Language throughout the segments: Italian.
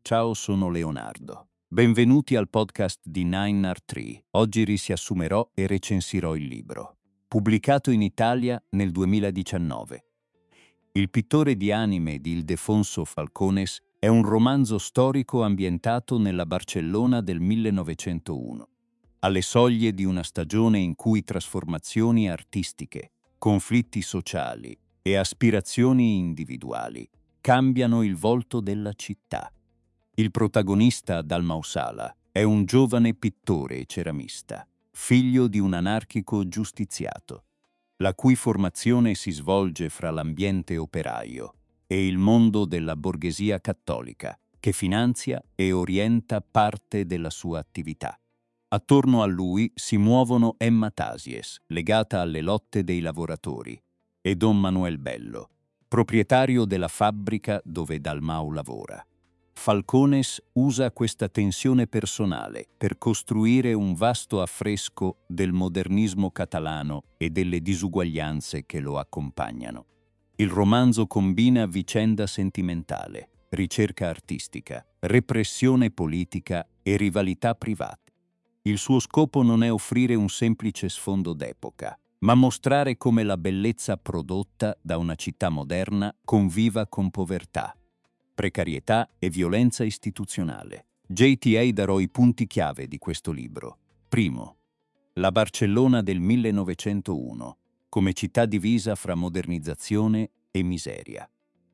Ciao, sono Leonardo. Benvenuti al podcast di Nine Art Tree. Oggi riassumerò e recensirò il libro, pubblicato in Italia nel 2019. Il pittore di anime di Ildefonso Falcones è un romanzo storico ambientato nella Barcellona del 1901, alle soglie di una stagione in cui trasformazioni artistiche, conflitti sociali e aspirazioni individuali cambiano il volto della città. Il protagonista, Dalmau Sala, è un giovane pittore e ceramista, figlio di un anarchico giustiziato, la cui formazione si svolge fra l'ambiente operaio e il mondo della borghesia cattolica, che finanzia e orienta parte della sua attività. Attorno a lui si muovono Emma Tasies, legata alle lotte dei lavoratori, e Don Manuel Bello, proprietario della fabbrica dove Dalmau lavora. Falcones usa questa tensione personale per costruire un vasto affresco del modernismo catalano e delle disuguaglianze che lo accompagnano. Il romanzo combina vicenda sentimentale, ricerca artistica, repressione politica e rivalità private. Il suo scopo non è offrire un semplice sfondo d'epoca, ma mostrare come la bellezza prodotta da una città moderna conviva con povertà, precarietà e violenza istituzionale. JTA darò i punti chiave di questo libro. Primo, la Barcellona del 1901, come città divisa fra modernizzazione e miseria.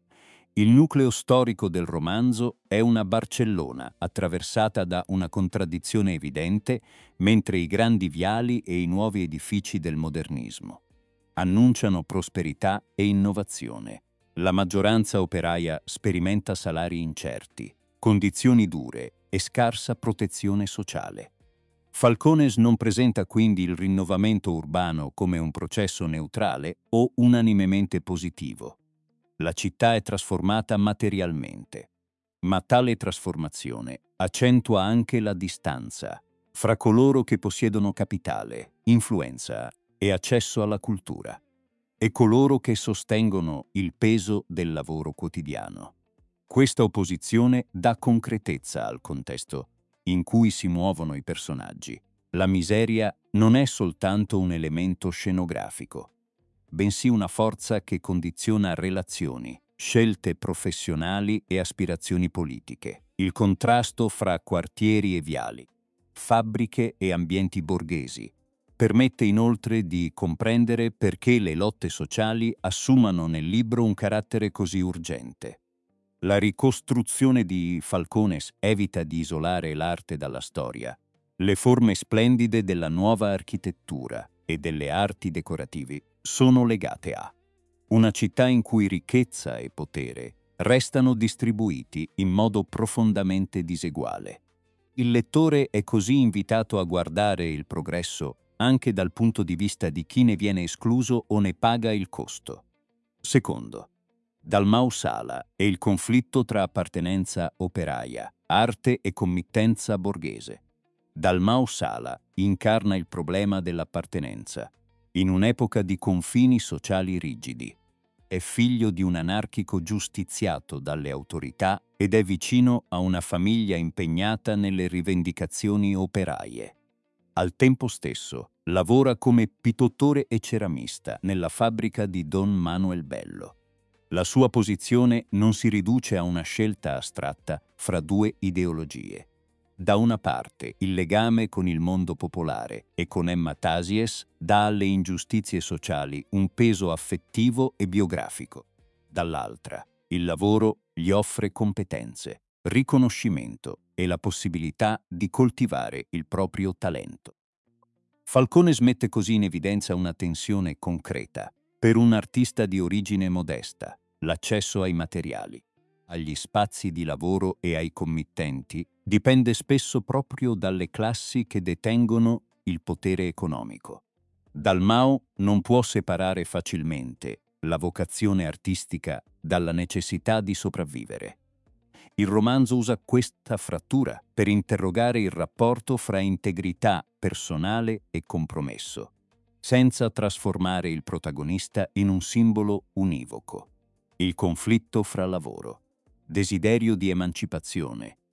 Il nucleo storico del romanzo è una Barcellona attraversata da una contraddizione evidente, mentre i grandi viali e i nuovi edifici del modernismo annunciano prosperità e innovazione. La maggioranza operaia sperimenta salari incerti, condizioni dure e scarsa protezione sociale. Falcones non presenta quindi il rinnovamento urbano come un processo neutrale o unanimemente positivo. La città è trasformata materialmente, ma tale trasformazione accentua anche la distanza fra coloro che possiedono capitale, influenza e accesso alla cultura, e coloro che sostengono il peso del lavoro quotidiano. Questa opposizione dà concretezza al contesto in cui si muovono i personaggi. La miseria non è soltanto un elemento scenografico, bensì una forza che condiziona relazioni, scelte professionali e aspirazioni politiche. Il contrasto fra quartieri e viali, fabbriche e ambienti borghesi, permette inoltre di comprendere perché le lotte sociali assumano nel libro un carattere così urgente. La ricostruzione di Falcones evita di isolare l'arte dalla storia. Le forme splendide della nuova architettura e delle arti decorativi sono legate a una città in cui ricchezza e potere restano distribuiti in modo profondamente diseguale. Il lettore è così invitato a guardare il progresso anche dal punto di vista di chi ne viene escluso o ne paga il costo. Secondo, Dalmau Sala e il conflitto tra appartenenza operaia, arte e committenza borghese. Dalmau Sala incarna il problema dell'appartenenza in un'epoca di confini sociali rigidi. È figlio di un anarchico giustiziato dalle autorità ed è vicino a una famiglia impegnata nelle rivendicazioni operaie. Al tempo stesso, lavora come pittore e ceramista nella fabbrica di Don Manuel Bello. La sua posizione non si riduce a una scelta astratta fra due ideologie. Da una parte, il legame con il mondo popolare e con Emma Tasies dà alle ingiustizie sociali un peso affettivo e biografico. Dall'altra, il lavoro gli offre competenze, riconoscimento e la possibilità di coltivare il proprio talento. Falcones mette così in evidenza una tensione concreta. Per un artista di origine modesta, l'accesso ai materiali, agli spazi di lavoro e ai committenti dipende spesso proprio dalle classi che detengono il potere economico. Dalmau non può separare facilmente la vocazione artistica dalla necessità di sopravvivere. Il romanzo usa questa frattura per interrogare il rapporto fra integrità personale e compromesso, senza trasformare il protagonista in un simbolo univoco. Il conflitto fra lavoro, desiderio di emancipazione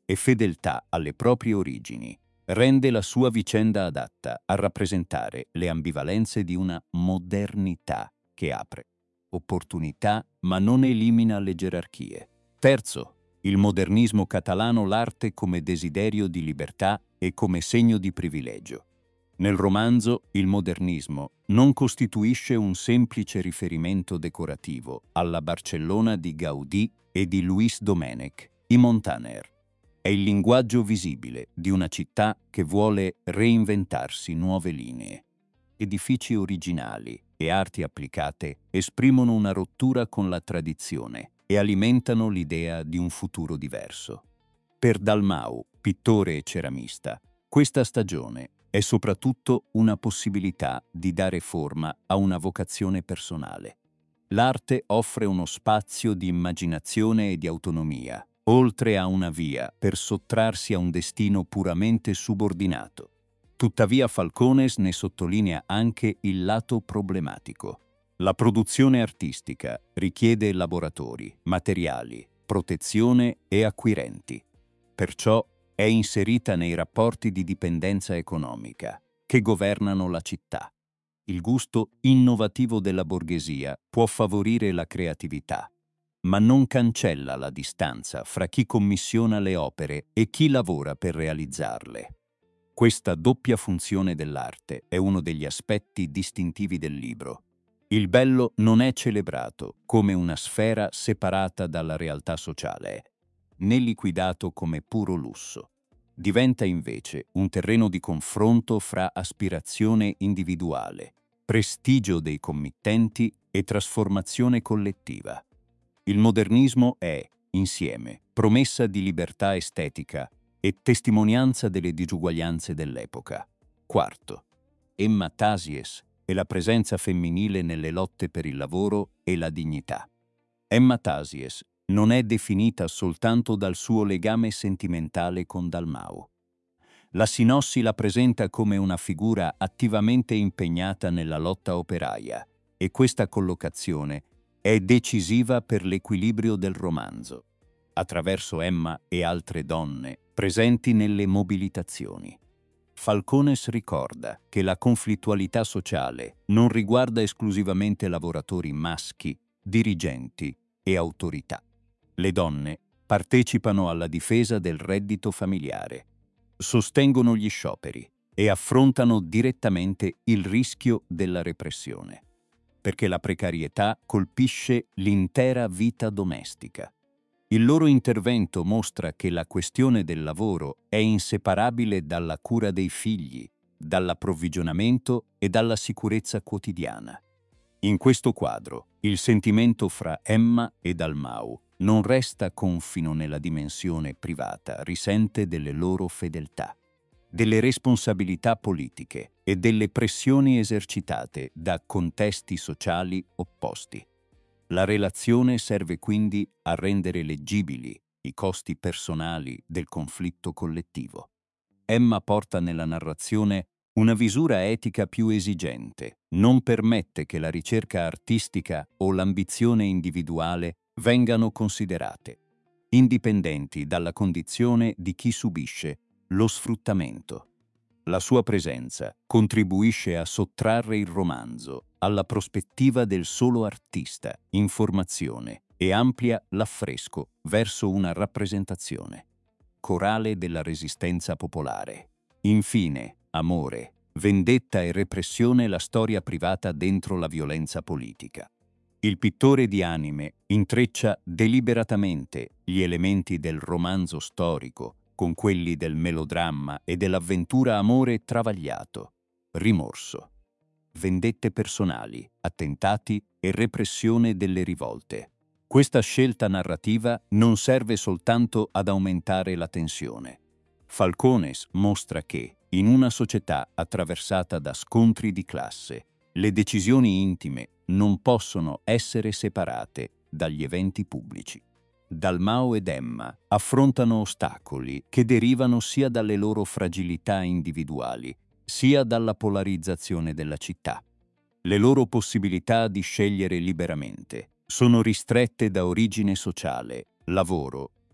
e fedeltà alle proprie origini rende la sua vicenda adatta a rappresentare le ambivalenze di una modernità che apre opportunità ma non elimina le gerarchie. Terzo, il modernismo catalano, l'arte come desiderio di libertà e come segno di privilegio. Nel romanzo, il modernismo non costituisce un semplice riferimento decorativo alla Barcellona di Gaudì e di Luis Domènech, i Montaner. È il linguaggio visibile di una città che vuole reinventarsi nuove linee. Edifici originali e arti applicate esprimono una rottura con la tradizione e alimentano l'idea di un futuro diverso. Per Dalmau, pittore e ceramista, questa stagione è soprattutto una possibilità di dare forma a una vocazione personale. L'arte offre uno spazio di immaginazione e di autonomia, oltre a una via per sottrarsi a un destino puramente subordinato. Tuttavia Falcones ne sottolinea anche il lato problematico. La produzione artistica richiede laboratori, materiali, protezione e acquirenti. Perciò è inserita nei rapporti di dipendenza economica che governano la città. Il gusto innovativo della borghesia può favorire la creatività, ma non cancella la distanza fra chi commissiona le opere e chi lavora per realizzarle. Questa doppia funzione dell'arte è uno degli aspetti distintivi del libro. Il bello non è celebrato come una sfera separata dalla realtà sociale, né liquidato come puro lusso. Diventa invece un terreno di confronto fra aspirazione individuale, prestigio dei committenti e trasformazione collettiva. Il modernismo è, insieme, promessa di libertà estetica e testimonianza delle disuguaglianze dell'epoca. Quarto, Emma Tasies e la presenza femminile nelle lotte per il lavoro e la dignità. Emma Tasies non è definita soltanto dal suo legame sentimentale con Dalmau. La sinossi la presenta come una figura attivamente impegnata nella lotta operaia e questa collocazione è decisiva per l'equilibrio del romanzo, attraverso Emma e altre donne presenti nelle mobilitazioni. Falcones ricorda che la conflittualità sociale non riguarda esclusivamente lavoratori maschi, dirigenti e autorità. Le donne partecipano alla difesa del reddito familiare, sostengono gli scioperi e affrontano direttamente il rischio della repressione, perché la precarietà colpisce l'intera vita domestica. Il loro intervento mostra che la questione del lavoro è inseparabile dalla cura dei figli, dall'approvvigionamento e dalla sicurezza quotidiana. In questo quadro, il sentimento fra Emma e Dalmau non resta confino nella dimensione privata, risente delle loro fedeltà, delle responsabilità politiche e delle pressioni esercitate da contesti sociali opposti. La relazione serve quindi a rendere leggibili i costi personali del conflitto collettivo. Emma porta nella narrazione una visura etica più esigente, non permette che la ricerca artistica o l'ambizione individuale vengano considerate, indipendenti dalla condizione di chi subisce lo sfruttamento. La sua presenza contribuisce a sottrarre il romanzo alla prospettiva del solo artista in formazione e amplia l'affresco verso una rappresentazione corale della resistenza popolare. Infine, amore, vendetta e repressione, la storia privata dentro la violenza politica. Il pittore di anime intreccia deliberatamente gli elementi del romanzo storico con quelli del melodramma e dell'avventura amore travagliato, rimorso, vendette personali, attentati e repressione delle rivolte. Questa scelta narrativa non serve soltanto ad aumentare la tensione. Falcones mostra che, in una società attraversata da scontri di classe, le decisioni intime non possono essere separate dagli eventi pubblici. Dalmau ed Emma affrontano ostacoli che derivano sia dalle loro fragilità individuali, sia dalla polarizzazione della città. Le loro possibilità di scegliere liberamente sono ristrette da origine sociale, lavoro,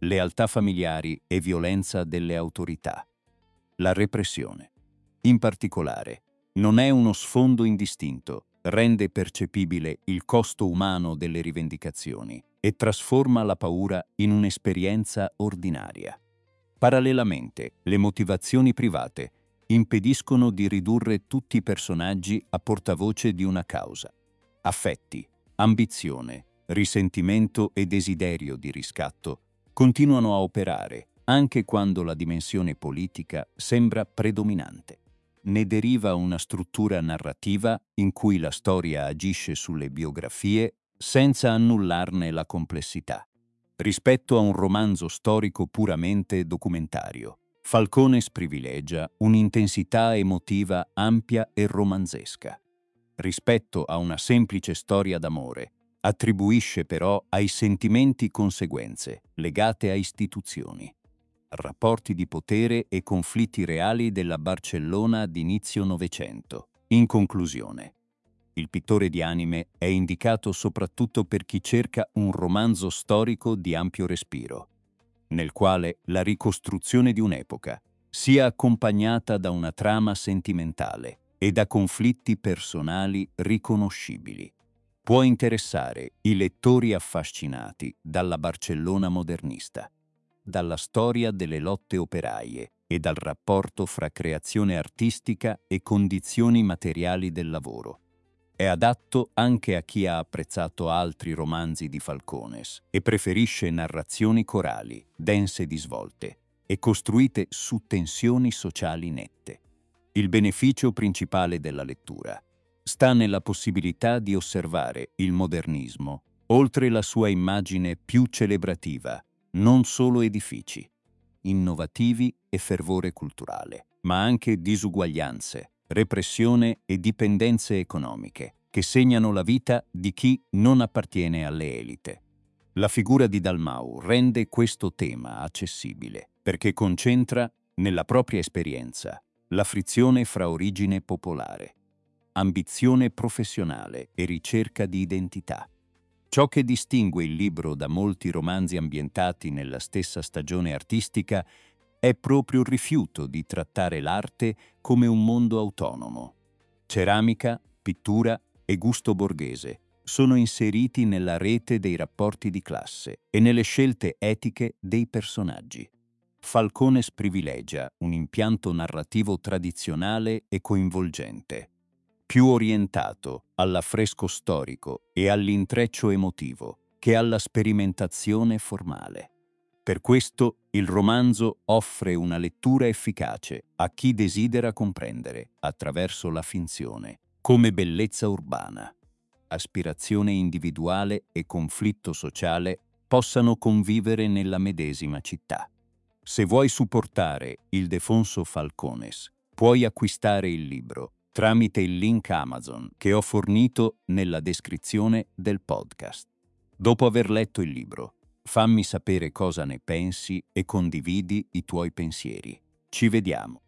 lealtà familiari e violenza delle autorità. La repressione, in particolare, non è uno sfondo indistinto, rende percepibile il costo umano delle rivendicazioni e trasforma la paura in un'esperienza ordinaria. Parallelamente, le motivazioni private impediscono di ridurre tutti i personaggi a portavoce di una causa. Affetti, ambizione, risentimento e desiderio di riscatto continuano a operare anche quando la dimensione politica sembra predominante. Ne deriva una struttura narrativa in cui la storia agisce sulle biografie senza annullarne la complessità. Rispetto a un romanzo storico puramente documentario, Falcone privilegia un'intensità emotiva ampia e romanzesca. Rispetto a una semplice storia d'amore, attribuisce però ai sentimenti conseguenze legate a istituzioni, rapporti di potere e conflitti reali della Barcellona d'inizio Novecento. In conclusione, il pittore di anime è indicato soprattutto per chi cerca un romanzo storico di ampio respiro, nel quale la ricostruzione di un'epoca sia accompagnata da una trama sentimentale e da conflitti personali riconoscibili. Può interessare i lettori affascinati dalla Barcellona modernista, dalla storia delle lotte operaie e dal rapporto fra creazione artistica e condizioni materiali del lavoro. È adatto anche a chi ha apprezzato altri romanzi di Falcones e preferisce narrazioni corali, dense di svolte e costruite su tensioni sociali nette. Il beneficio principale della lettura sta nella possibilità di osservare il modernismo oltre la sua immagine più celebrativa, non solo edifici, innovativi e fervore culturale, ma anche disuguaglianze, repressione e dipendenze economiche che segnano la vita di chi non appartiene alle elite. La figura di Dalmau rende questo tema accessibile perché concentra nella propria esperienza la frizione fra origine popolare, ambizione professionale e ricerca di identità. Ciò che distingue il libro da molti romanzi ambientati nella stessa stagione artistica è proprio il rifiuto di trattare l'arte come un mondo autonomo. Ceramica, pittura e gusto borghese sono inseriti nella rete dei rapporti di classe e nelle scelte etiche dei personaggi. Falcones privilegia un impianto narrativo tradizionale e coinvolgente, più orientato all'affresco storico e all'intreccio emotivo che alla sperimentazione formale. Per questo il romanzo offre una lettura efficace a chi desidera comprendere, attraverso la finzione, come bellezza urbana, aspirazione individuale e conflitto sociale possano convivere nella medesima città. Se vuoi supportare Ildefonso Falcones, puoi acquistare il libro tramite il link Amazon che ho fornito nella descrizione del podcast. Dopo aver letto il libro, fammi sapere cosa ne pensi e condividi i tuoi pensieri. Ci vediamo.